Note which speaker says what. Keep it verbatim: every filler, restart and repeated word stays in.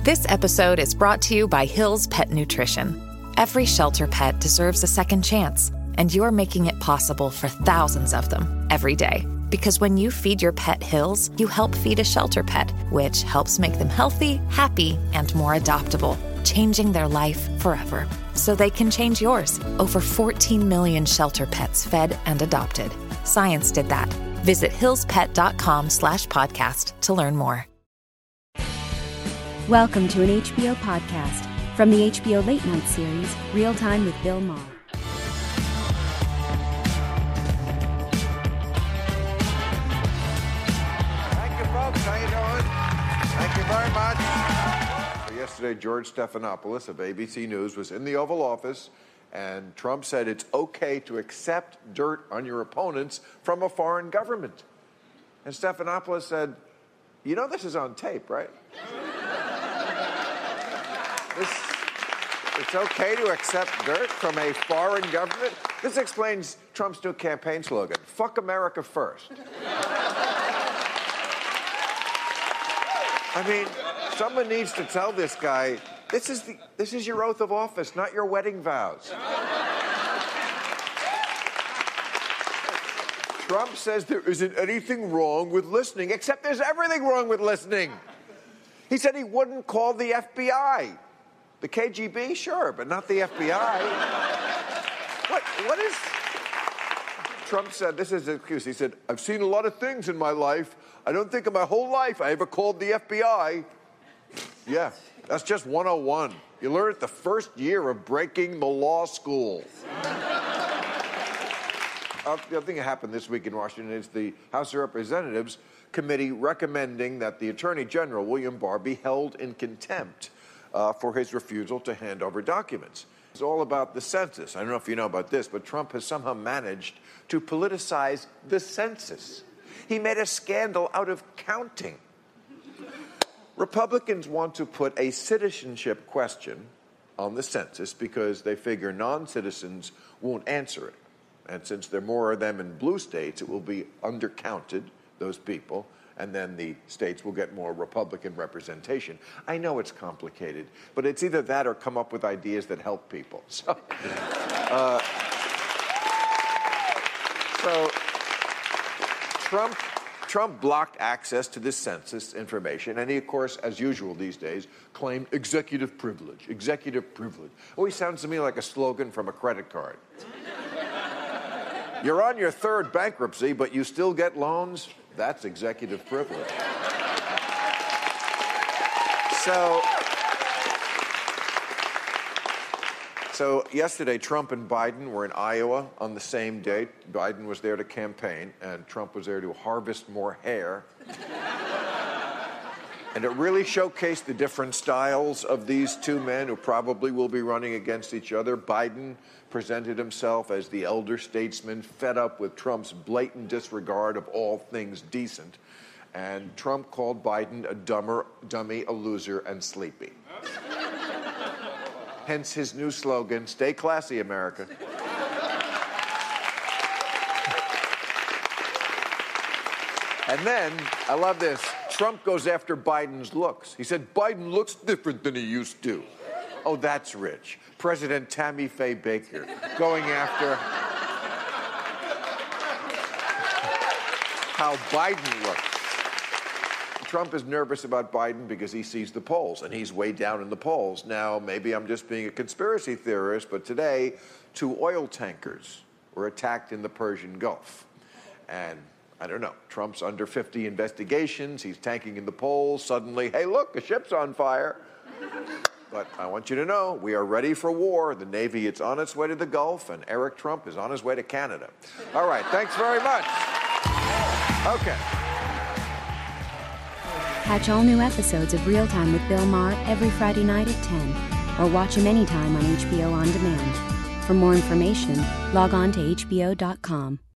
Speaker 1: This episode is brought to you by Hill's Pet Nutrition. Every shelter pet deserves a second chance, and you're making it possible for thousands of them every day. Because when you feed your pet Hill's, you help feed a shelter pet, which helps make them healthy, happy, and more adoptable, changing their life forever. So they can change yours. Over fourteen million shelter pets fed and adopted. Science did that. Visit hillspet.com slash podcast to learn more.
Speaker 2: Welcome to an H B O podcast from the H B O Late Night series, Real Time with Bill Maher.
Speaker 3: Thank you, folks. How you doing? Thank you very much. So yesterday, George Stephanopoulos of A B C News was in the Oval Office, and Trump said it's okay to accept dirt on your opponents from a foreign government. And Stephanopoulos said, you know this is on tape, right? This, it's okay to accept dirt from a foreign government? This explains Trump's new campaign slogan, fuck America first. I mean, someone needs to tell this guy, this is, the, this is your oath of office, not your wedding vows. Trump says there isn't anything wrong with listening, except there's everything wrong with listening. He said he wouldn't call the F B I. The K G B, sure, but not the F B I. What, what is... Trump said, this is his excuse, he said, I've seen a lot of things in my life. I don't think in my whole life I ever called the F B I. Yeah, that's just one oh one. You learn it the first year of breaking the law school. Uh, the other thing that happened this week in Washington is the House of Representatives committee recommending that the Attorney General, William Barr, be held in contempt uh, for his refusal to hand over documents. It's all about the census. I don't know if you know about this, but Trump has somehow managed to politicize the census. He made a scandal out of counting. Republicans want to put a citizenship question on the census because they figure non-citizens won't answer it. And since there are more of them in blue states, it will be undercounted, those people, and then the states will get more Republican representation. I know it's complicated, but it's either that or come up with ideas that help people. So, uh, so Trump, Trump blocked access to this census information, and he, of course, as usual these days, claimed executive privilege, executive privilege. Always sounds to me like a slogan from a credit card. You're on your third bankruptcy, but you still get loans? That's executive privilege. So, so yesterday, Trump and Biden were in Iowa on the same date. Biden was there to campaign, and Trump was there to harvest more hair. And it really showcased the different styles of these two men who probably will be running against each other. Biden presented himself as the elder statesman, fed up with Trump's blatant disregard of all things decent. And Trump called Biden a dumber, dummy, a loser, and sleepy. Hence his new slogan, stay classy, America. And then, I love this, Trump goes after Biden's looks. He said, Biden looks different than he used to. Oh, that's rich. President Tammy Faye Baker going after how Biden looks. Trump is nervous about Biden because he sees the polls, and he's way down in the polls. Now, maybe I'm just being a conspiracy theorist, but today, two oil tankers were attacked in the Persian Gulf. And I don't know, Trump's under fifty investigations, he's tanking in the polls, suddenly, hey, look, a ship's on fire. But I want you to know, we are ready for war. The Navy is on its way to the Gulf, and Eric Trump is on his way to Canada. All right, thanks very much. Okay.
Speaker 2: Catch all new episodes of Real Time with Bill Maher every Friday night at ten, or watch him anytime on H B O On Demand. For more information, log on to H B O dot com.